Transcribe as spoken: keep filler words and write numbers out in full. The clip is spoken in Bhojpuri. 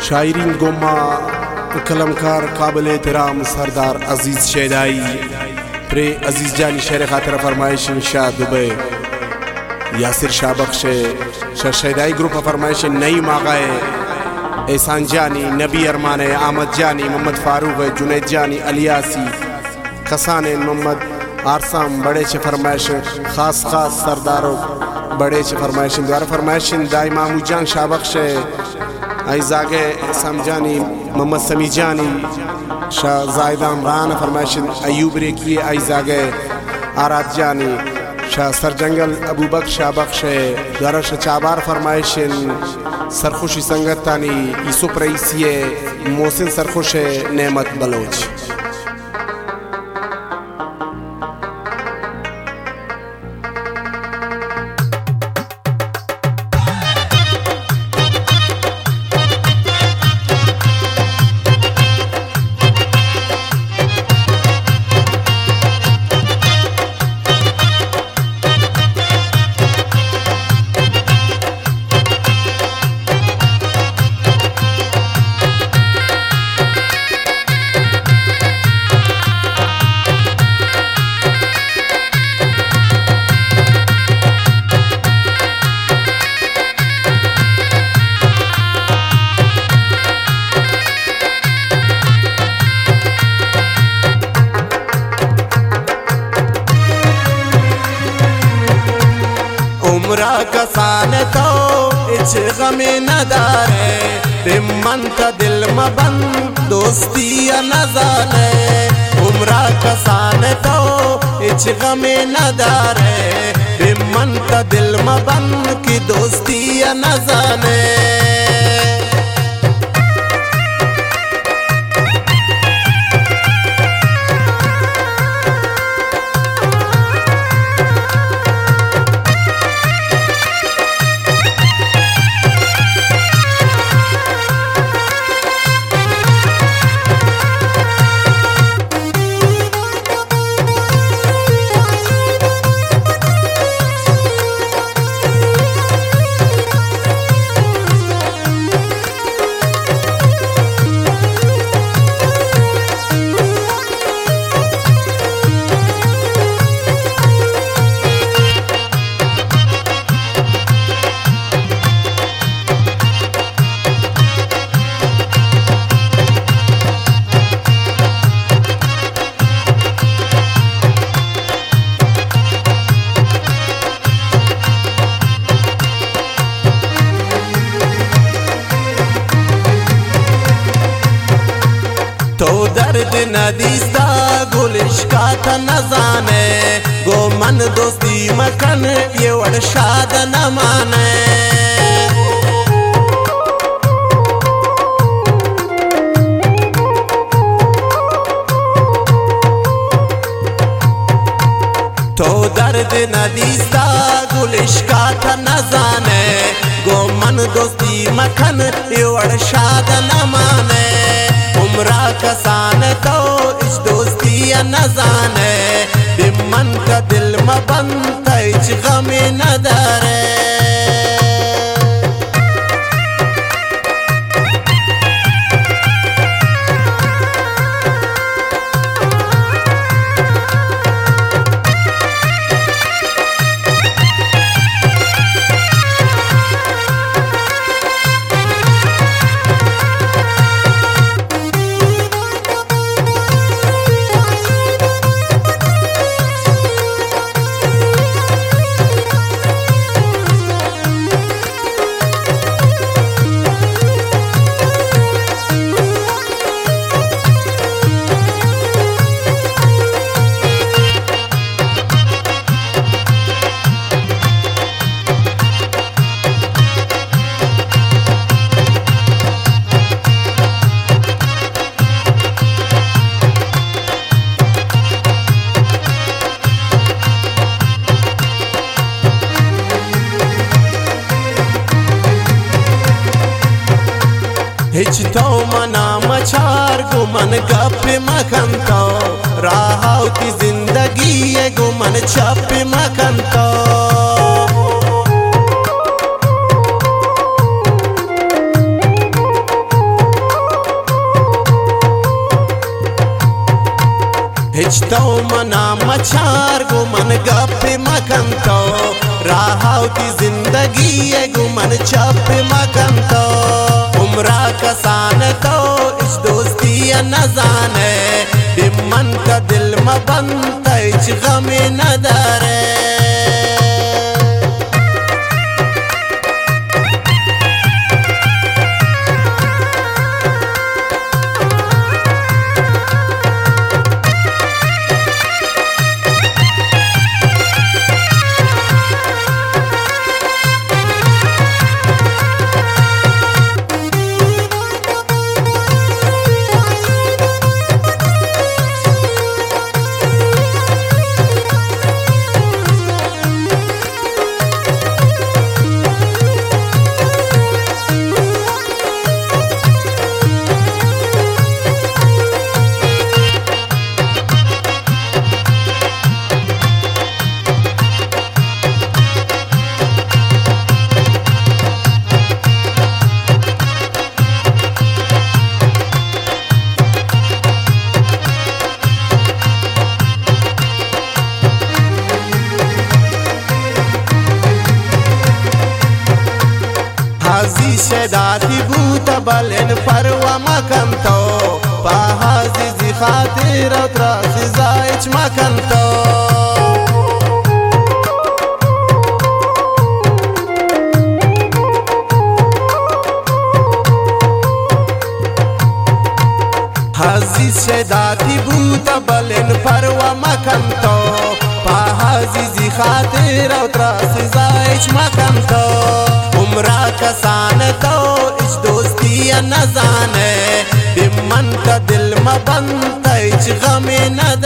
शायरीन गोमा कलमकार काबिल एहतराम सरदार अजीज शेदाई प्रे अजीज जानी शेर खातिर फरमाइश शाह दुबई यासिर शाह बख्श शाह शेदाई ग्रुप फरमाइश नई मागाए एहसान जानी नबी अरमान आमद जानी मोहम्मद फारूक जुनैद जानी अलियासी खसान मोहम्मद आरसाम बड़े च फरमाइश खास खास सरदारों बड़े च फरमाइश द्वारा फरमाइश दाई मामू जान शाह बख्श आई जागे समझानी मोहम्मद समी जानी शाह जायदा इमरान फरमाइश अयूब रेखिए आई जागे आरात जानी शाह सरजंगल अबू बख्श शाह बख्श द्वारा चाबार फरमाइश सरखुशी संगतानी यूसुफ रईसिए मोहसिन सरखुश नेमत बलोच उम्रा कसान तो इच गमे नदारे बिमन का दिल मबन दोस्ती नजारे उम्रा कसान तो इच गमे नदारे बिमन का दिल मबन की दोस्ती नजारे तो दर्द नदीस्ता गुलिश का था न जाने गो मन दोस्ती मकन ये वरशाद न माने तो दर्द नदीस्ता गुलिश का था न जाने गो मन दोस्ती मकन ये वरशाद न माने उम्रा कसान तो इस दोस्ती न जाने बिमन का दिल मबन तैच गमे न दारे हिच तो मना मचार गुमन गप मखन तो राहाव की जिंदगी ये गुमन छप मखन तो اجتو منا مچار گو من گپ مکن تو راہاو تی زندگی گو من چپ مکن تو عمرہ کسان تو اچ دوستی نزانے بمن کا دل مبنتا اچ غم ندارے حازی شداتی بوتا بلن پروا مکن تو پا حازی زی خاطر و تراسی زایچ مکن تو حازی شداتی بوتا بلن پروا مکن تو پا حازی زی خاطر و تراسی زایچ مکن تو عمرہ کسان تو اچ دوستی نزانے بمن کا دل مبنتا اچ غم ندارے